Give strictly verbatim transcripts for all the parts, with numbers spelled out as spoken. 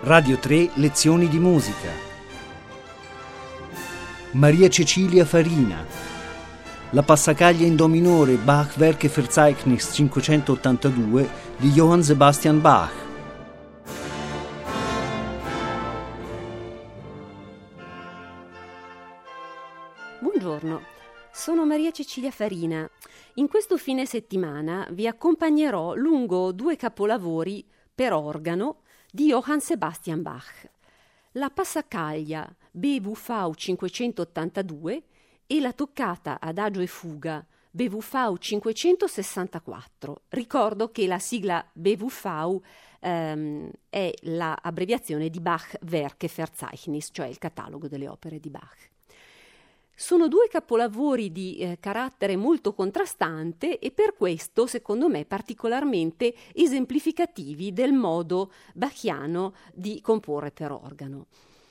Radio tre Lezioni di musica. Maria Cecilia Farina. La passacaglia in do minore Bach Werkeverzeichnis cinquecentottantadue di Johann Sebastian Bach. Buongiorno, sono Maria Cecilia Farina. In questo fine settimana vi accompagnerò lungo due capolavori per organo di Johann Sebastian Bach, la passacaglia B V V cinquecentottantadue e la toccata adagio e fuga B V V cinquecentosessantaquattro. Ricordo che la sigla B V V ehm, è l'abbreviazione di Bach Werkeverzeichnis, cioè il catalogo delle opere di Bach. Sono due capolavori di eh, carattere molto contrastante e per questo, secondo me, particolarmente esemplificativi del modo bachiano di comporre per organo.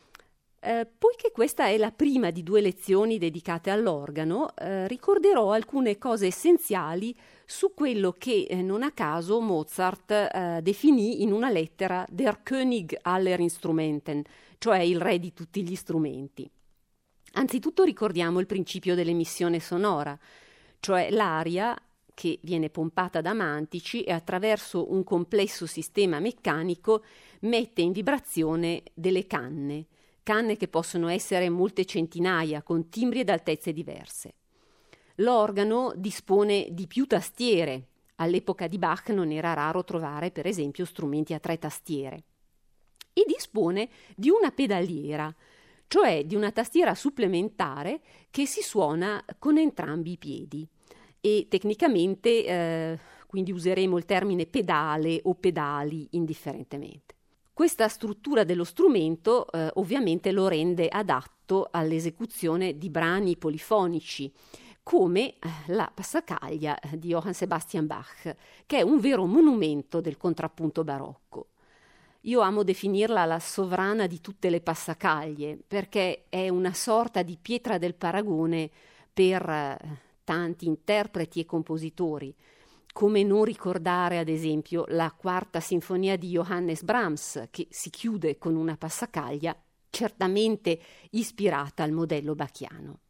Eh, poiché questa è la prima di due lezioni dedicate all'organo, eh, ricorderò alcune cose essenziali su quello che eh, non a caso Mozart eh, definì in una lettera Der König aller Instrumenten, cioè il re di tutti gli strumenti. Anzitutto ricordiamo il principio dell'emissione sonora, cioè l'aria che viene pompata da mantici e attraverso un complesso sistema meccanico mette in vibrazione delle canne, canne che possono essere molte centinaia con timbri ed altezze diverse. L'organo dispone di più tastiere. All'epoca di Bach non era raro trovare, per esempio, strumenti a tre tastiere. E dispone di una pedaliera, cioè di una tastiera supplementare che si suona con entrambi i piedi. E tecnicamente, eh, quindi useremo il termine pedale o pedali indifferentemente. Questa struttura dello strumento eh, ovviamente lo rende adatto all'esecuzione di brani polifonici, come la passacaglia di Johann Sebastian Bach, che è un vero monumento del contrappunto barocco. Io amo definirla la sovrana di tutte le passacaglie, perché è una sorta di pietra del paragone per eh, tanti interpreti e compositori. Come non ricordare, ad esempio, la quarta sinfonia di Johannes Brahms, che si chiude con una passacaglia certamente ispirata al modello bachiano.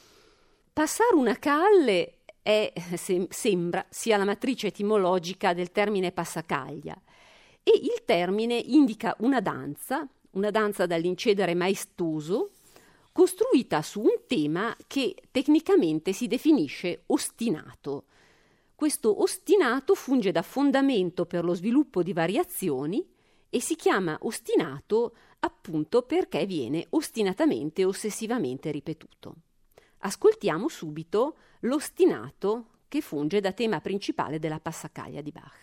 Passare una calle è, sem- sembra sia la matrice etimologica del termine passacaglia, e il termine indica una danza, una danza dall'incedere maestoso, costruita su un tema che tecnicamente si definisce ostinato. Questo ostinato funge da fondamento per lo sviluppo di variazioni e si chiama ostinato appunto perché viene ostinatamente e ossessivamente ripetuto. Ascoltiamo subito l'ostinato che funge da tema principale della passacaglia di Bach.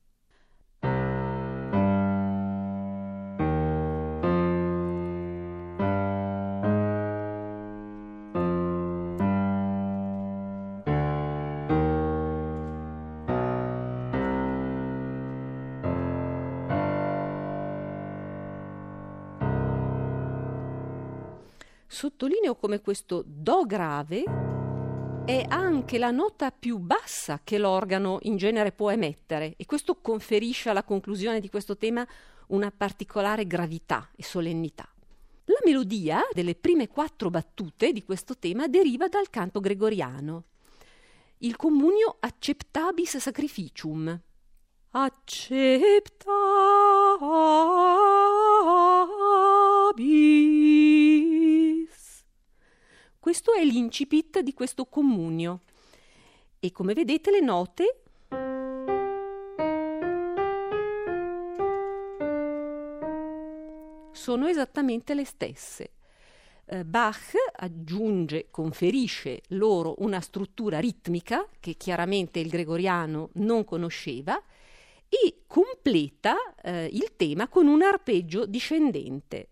Sottolineo come questo Do grave è anche la nota più bassa che l'organo in genere può emettere, e questo conferisce alla conclusione di questo tema una particolare gravità e solennità. La melodia delle prime quattro battute di questo tema deriva dal canto gregoriano, il comunio Acceptabis Sacrificium. Acceptabis. Questo è l'incipit di questo comunio e come vedete le note sono esattamente le stesse. Eh, Bach aggiunge, conferisce loro una struttura ritmica che chiaramente il gregoriano non conosceva e completa eh, il tema con un arpeggio discendente.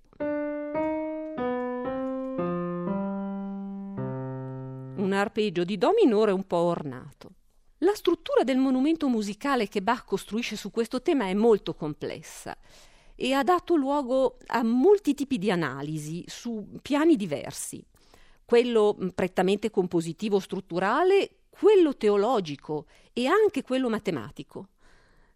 Un arpeggio di do minore un po' ornato. La struttura del monumento musicale che Bach costruisce su questo tema è molto complessa e ha dato luogo a molti tipi di analisi su piani diversi. Quello prettamente compositivo strutturale, quello teologico e anche quello matematico.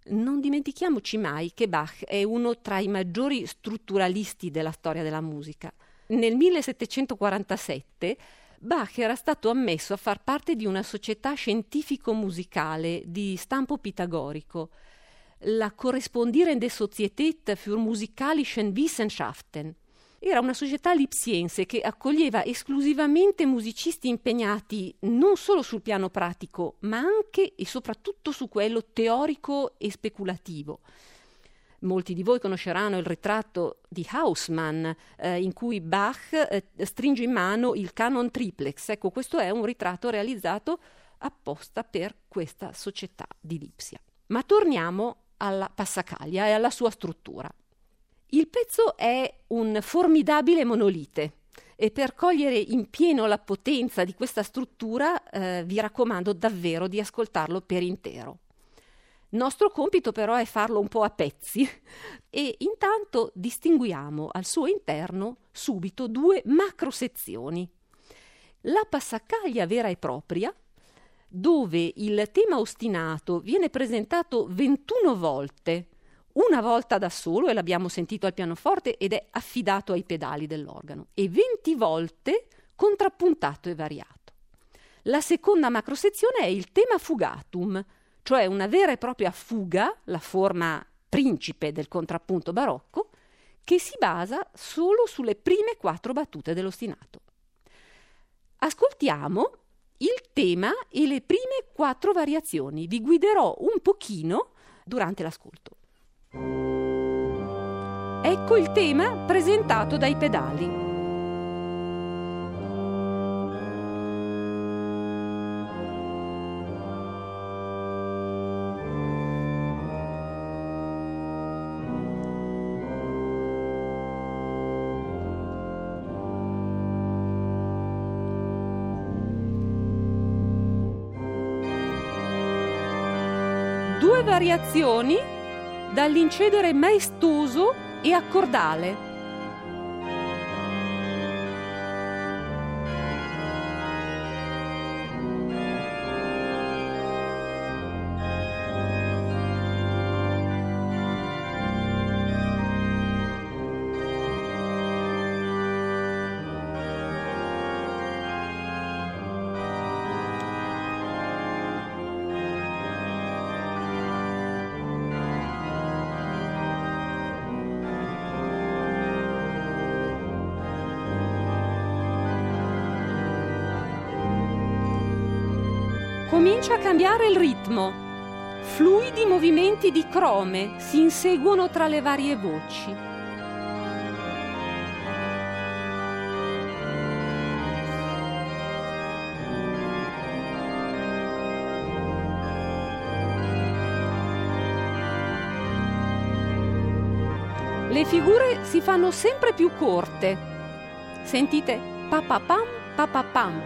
Non dimentichiamoci mai che Bach è uno tra i maggiori strutturalisti della storia della musica. Nel millesettecentoquarantasette Bach era stato ammesso a far parte di una società scientifico-musicale di stampo pitagorico, la Korrespondierende Sozietät für Musikalische Wissenschaften. Era una società lipsiense che accoglieva esclusivamente musicisti impegnati non solo sul piano pratico, ma anche e soprattutto su quello teorico e speculativo. Molti di voi conosceranno il ritratto di Hausmann, eh, in cui Bach eh, stringe in mano il Canon Triplex. Ecco, questo è un ritratto realizzato apposta per questa società di Lipsia. Ma torniamo alla passacaglia e alla sua struttura. Il pezzo è un formidabile monolite e per cogliere in pieno la potenza di questa struttura eh, vi raccomando davvero di ascoltarlo per intero. Nostro compito però è farlo un po' a pezzi e intanto distinguiamo al suo interno subito due macro sezioni. La passacaglia vera e propria, dove il tema ostinato viene presentato ventuno volte, una volta da solo, e l'abbiamo sentito al pianoforte ed è affidato ai pedali dell'organo, e venti volte contrappuntato e variato. La seconda macrosezione è il tema fugatum, cioè una vera e propria fuga, la forma principe del contrappunto barocco, che si basa solo sulle prime quattro battute dell'ostinato. Ascoltiamo il tema e le prime quattro variazioni. Vi guiderò un pochino durante l'ascolto. Ecco il tema presentato dai pedali. Due variazioni dall'incedere maestoso e accordale. Comincia a cambiare il ritmo. Fluidi movimenti di crome si inseguono tra le varie voci. Le figure si fanno sempre più corte. Sentite papapam papapam.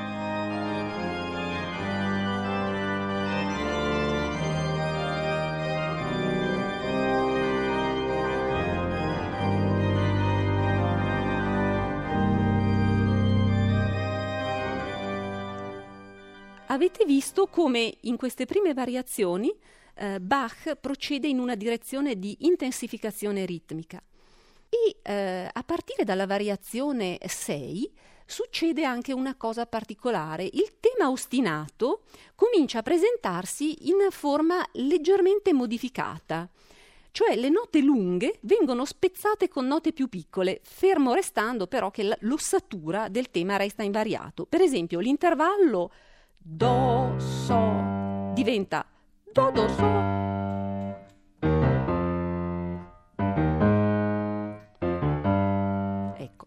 Avete visto come in queste prime variazioni eh, Bach procede in una direzione di intensificazione ritmica e eh, a partire dalla variazione sei succede anche una cosa particolare. Il tema ostinato comincia a presentarsi in forma leggermente modificata, cioè le note lunghe vengono spezzate con note più piccole, fermo restando però che l'ossatura del tema resta invariato. Per esempio l'intervallo Do, So diventa Do, Do, So. Ecco.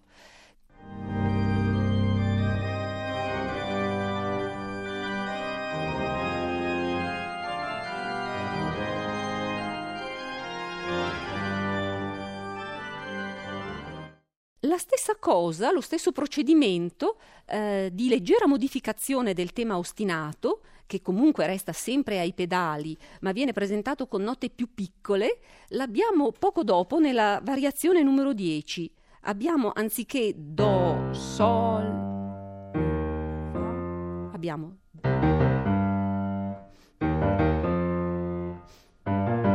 La stessa cosa, lo stesso procedimento eh, di leggera modificazione del tema ostinato, che comunque resta sempre ai pedali, ma viene presentato con note più piccole, l'abbiamo poco dopo nella variazione numero dieci. Abbiamo anziché Do, Sol, abbiamo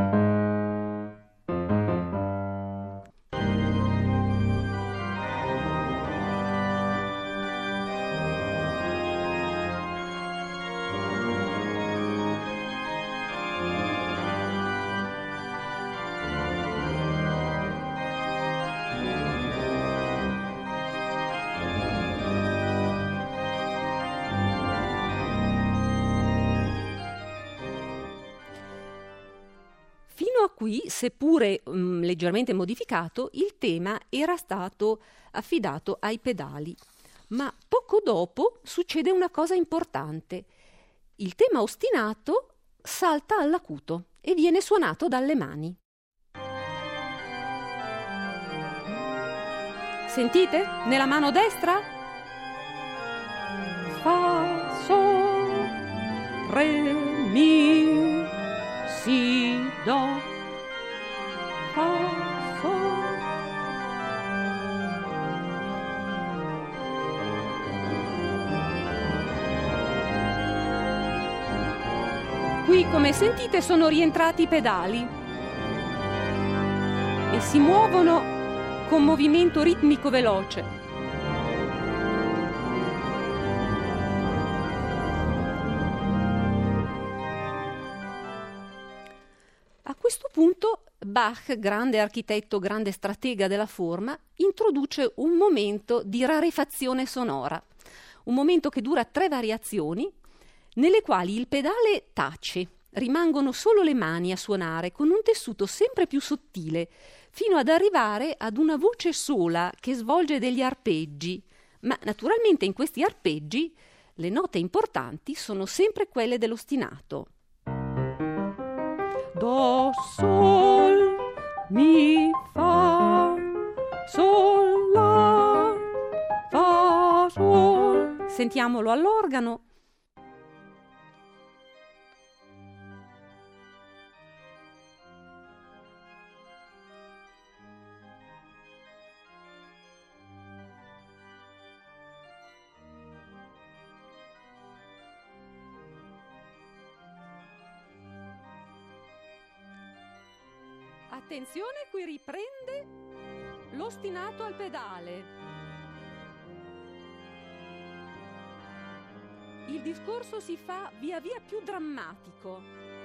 Fino a qui, seppure mh, leggermente modificato, il tema era stato affidato ai pedali. Ma poco dopo succede una cosa importante. Il tema ostinato salta all'acuto e viene suonato dalle mani. Sentite? Nella mano destra? Fa, sol, re, mi, si, do. Fa, sol. Qui, come sentite, sono rientrati i pedali e si muovono con movimento ritmico veloce. A questo punto Bach, grande architetto, grande stratega della forma, introduce un momento di rarefazione sonora, un momento che dura tre variazioni, nelle quali il pedale tace, rimangono solo le mani a suonare con un tessuto sempre più sottile, fino ad arrivare ad una voce sola che svolge degli arpeggi, ma naturalmente in questi arpeggi le note importanti sono sempre quelle dell'ostinato. Do, sol, mi, fa, sol, la, fa, sol. Sentiamolo all'organo. Attenzione, qui riprende l'ostinato al pedale. Il discorso si fa via via più drammatico.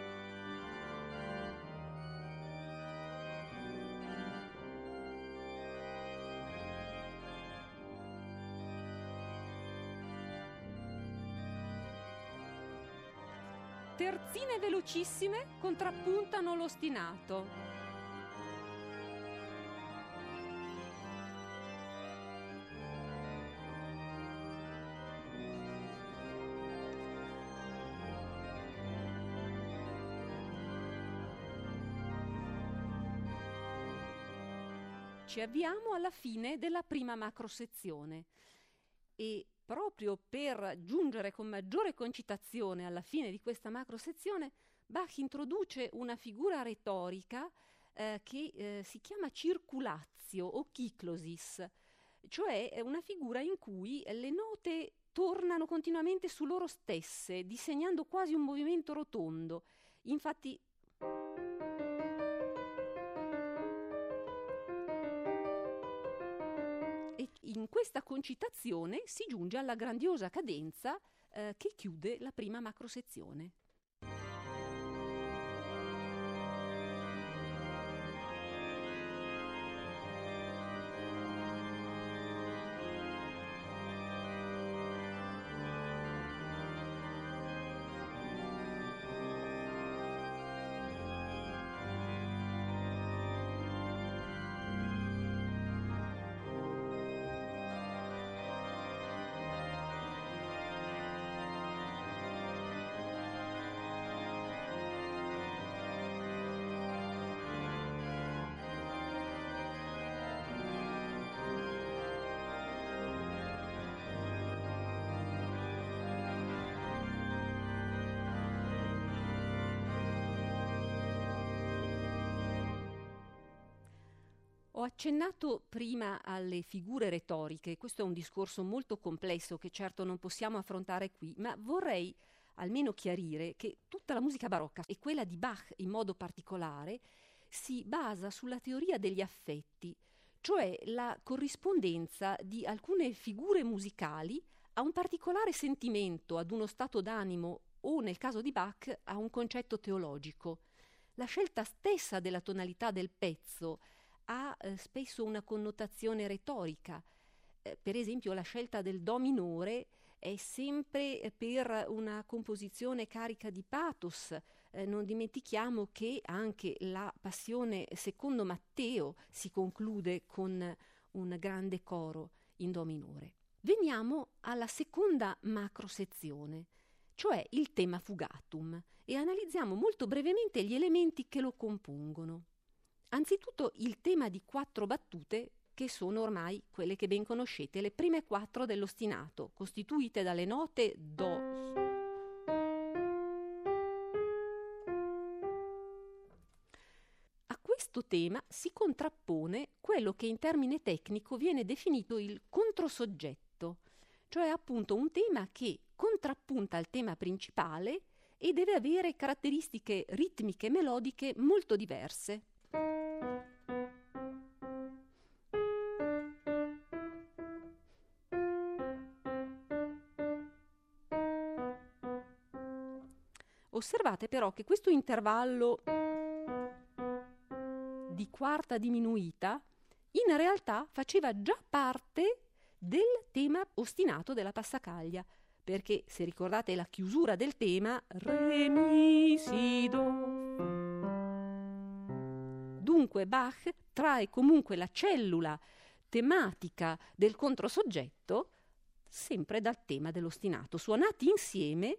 Terzine velocissime contrappuntano l'ostinato. Ci avviamo alla fine della prima macrosezione e proprio per giungere con maggiore concitazione alla fine di questa macrosezione, Bach introduce una figura retorica eh, che eh, si chiama circulazio o cyclosis, cioè è una figura in cui le note tornano continuamente su loro stesse, disegnando quasi un movimento rotondo. Infatti in questa concitazione si giunge alla grandiosa cadenza eh, che chiude la prima macrosezione. Ho accennato prima alle figure retoriche, questo è un discorso molto complesso che certo non possiamo affrontare qui, ma vorrei almeno chiarire che tutta la musica barocca, e quella di Bach in modo particolare, si basa sulla teoria degli affetti, cioè la corrispondenza di alcune figure musicali a un particolare sentimento, ad uno stato d'animo o, nel caso di Bach, a un concetto teologico. La scelta stessa della tonalità del pezzo ha eh, spesso una connotazione retorica. Eh, per esempio la scelta del do minore è sempre eh, per una composizione carica di pathos, eh, non dimentichiamo che anche la Passione secondo Matteo si conclude con un grande coro in do minore. Veniamo alla seconda macrosezione, cioè il tema fugatum, e analizziamo molto brevemente gli elementi che lo compongono. Anzitutto il tema di quattro battute, che sono ormai quelle che ben conoscete, le prime quattro dell'ostinato, costituite dalle note do. A questo tema si contrappone quello che in termine tecnico viene definito il controsoggetto, cioè appunto un tema che contrappunta al tema principale e deve avere caratteristiche ritmiche e melodiche molto diverse. Osservate però che questo intervallo di quarta diminuita in realtà faceva già parte del tema ostinato della passacaglia, perché se ricordate la chiusura del tema re mi si do. Dunque Bach trae comunque la cellula tematica del controsoggetto sempre dal tema dell'ostinato, suonati insieme.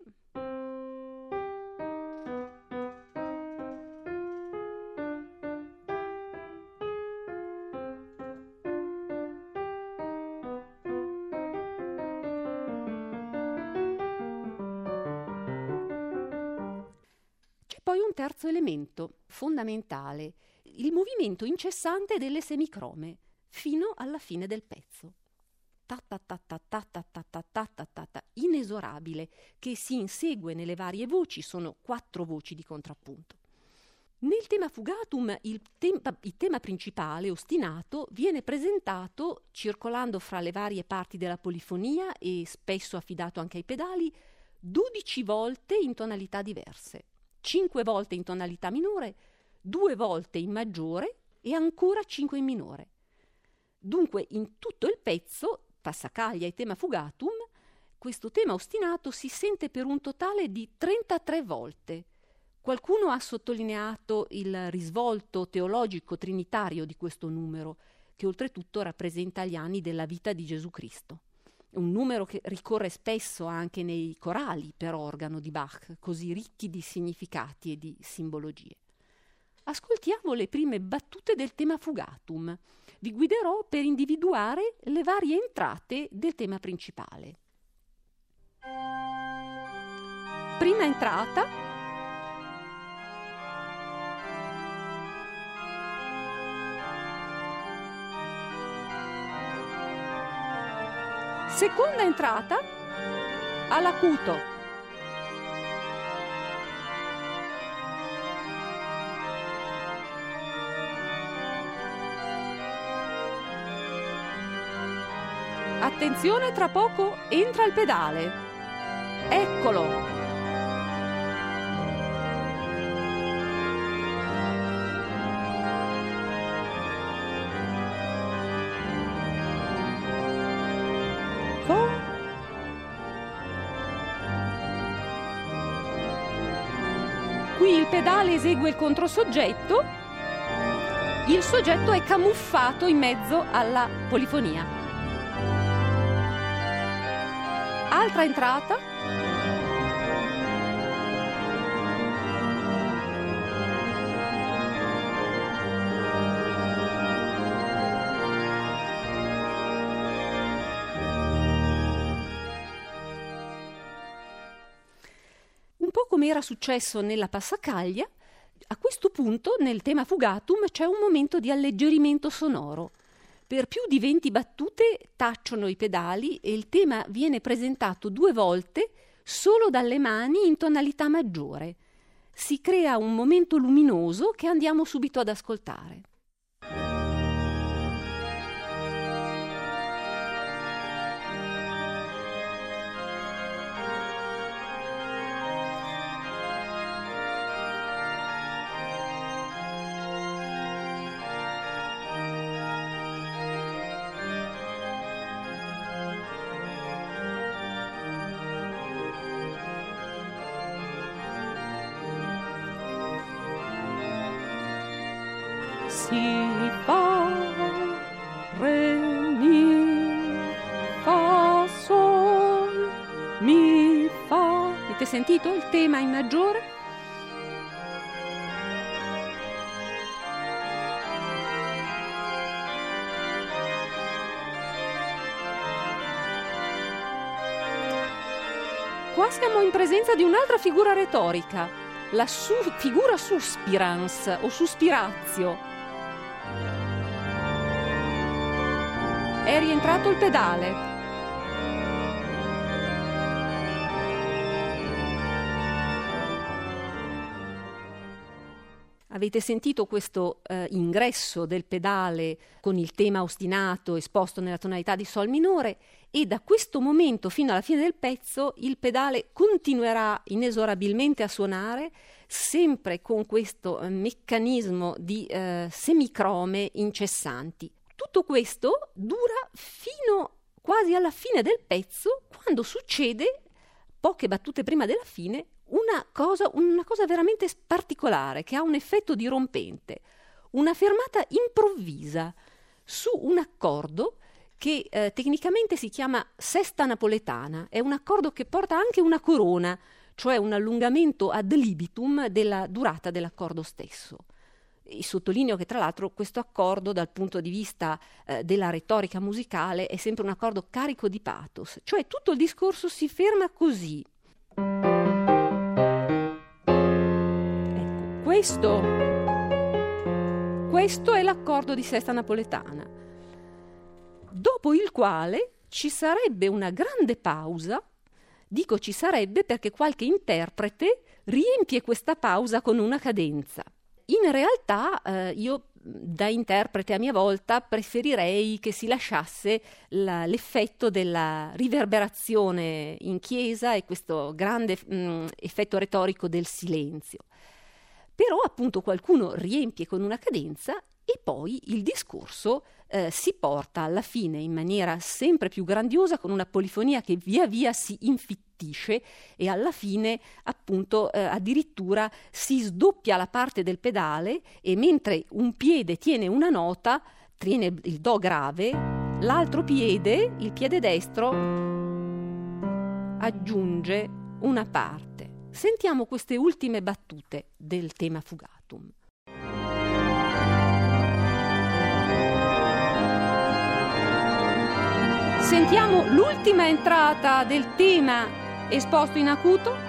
Poi un terzo elemento fondamentale, il movimento incessante delle semicrome fino alla fine del pezzo. Ta ta ta ta ta ta ta ta ta ta ta ta, inesorabile, che si insegue nelle varie voci, sono quattro voci di contrappunto. Nel tema fugatum il tema, il tema principale, ostinato, viene presentato circolando fra le varie parti della polifonia e spesso affidato anche ai pedali, dodici volte in tonalità diverse. cinque volte in tonalità minore, due volte in maggiore e ancora cinque in minore. Dunque in tutto il pezzo, passacaglia e tema fugatum, questo tema ostinato si sente per un totale di trentatré volte. Qualcuno ha sottolineato il risvolto teologico trinitario di questo numero, che oltretutto rappresenta gli anni della vita di Gesù Cristo. Un numero che ricorre spesso anche nei corali per organo di Bach, così ricchi di significati e di simbologie. Ascoltiamo le prime battute del tema fugatum. Vi guiderò per individuare le varie entrate del tema principale. Prima entrata. Seconda entrata all'acuto. Attenzione, tra poco entra il pedale. Eccolo. Qui il pedale esegue il controsoggetto, il soggetto è camuffato in mezzo alla polifonia. Altra entrata. Come era successo nella passacaglia, a questo punto nel tema fugatum c'è un momento di alleggerimento sonoro. Per più di venti battute tacciono i pedali e il tema viene presentato due volte solo dalle mani in tonalità maggiore. Si crea un momento luminoso che andiamo subito ad ascoltare. si, fa, re, mi, fa, sol, mi, fa. Avete sentito il tema in maggiore? Qua siamo in presenza di un'altra figura retorica, la su- figura suspirans o suspiratio. È rientrato il pedale. Avete sentito questo eh, ingresso del pedale con il tema ostinato esposto nella tonalità di sol minore, e da questo momento fino alla fine del pezzo il pedale continuerà inesorabilmente a suonare, sempre con questo eh, meccanismo di eh, semicrome incessanti. Tutto questo dura fino quasi alla fine del pezzo, quando succede, poche battute prima della fine, una cosa, una cosa veramente particolare, che ha un effetto dirompente, una fermata improvvisa su un accordo che eh, tecnicamente si chiama sesta napoletana. È un accordo che porta anche una corona, cioè un allungamento ad libitum della durata dell'accordo stesso. E sottolineo che tra l'altro questo accordo, dal punto di vista eh, della retorica musicale, è sempre un accordo carico di pathos, cioè tutto il discorso si ferma così. Ecco, questo, questo è l'accordo di sesta napoletana, dopo il quale ci sarebbe una grande pausa. Dico ci sarebbe perché qualche interprete riempie questa pausa con una cadenza. In realtà eh, io da interprete a mia volta preferirei che si lasciasse la, l'effetto della riverberazione in chiesa e questo grande mh, effetto retorico del silenzio. Però appunto qualcuno riempie con una cadenza e poi il discorso eh, si porta alla fine in maniera sempre più grandiosa, con una polifonia che via via si infittisce e alla fine appunto eh, addirittura si sdoppia la parte del pedale, e mentre un piede tiene una nota, tiene il do grave, l'altro piede, il piede destro, aggiunge una parte. Sentiamo queste ultime battute del tema fugatum. Sentiamo l'ultima entrata del tema esposto in acuto.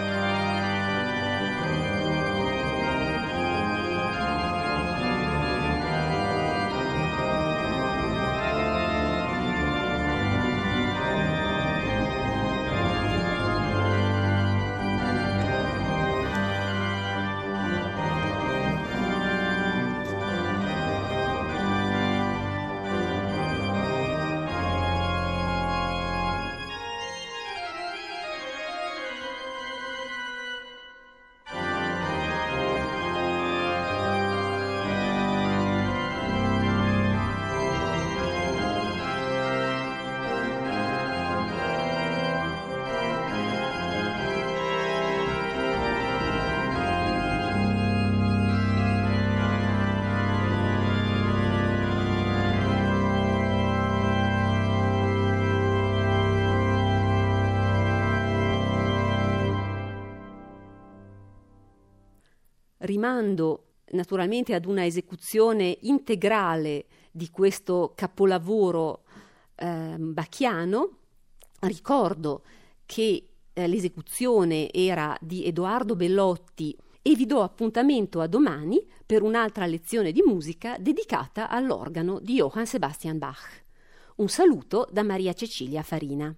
Rimando naturalmente ad una esecuzione integrale di questo capolavoro eh, bacchiano. Ricordo che eh, l'esecuzione era di Edoardo Bellotti e vi do appuntamento a domani per un'altra lezione di musica dedicata all'organo di Johann Sebastian Bach. Un saluto da Maria Cecilia Farina.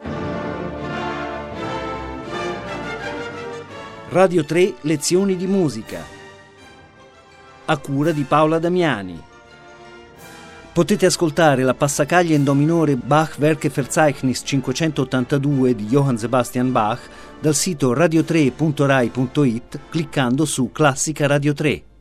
Radio tre Lezioni di musica, a cura di Paola Damiani. Potete ascoltare la passacaglia in do minore Bach Werkeverzeichnis cinquecentottantadue di Johann Sebastian Bach dal sito radio tre punto rai punto it cliccando su Classica Radio tre.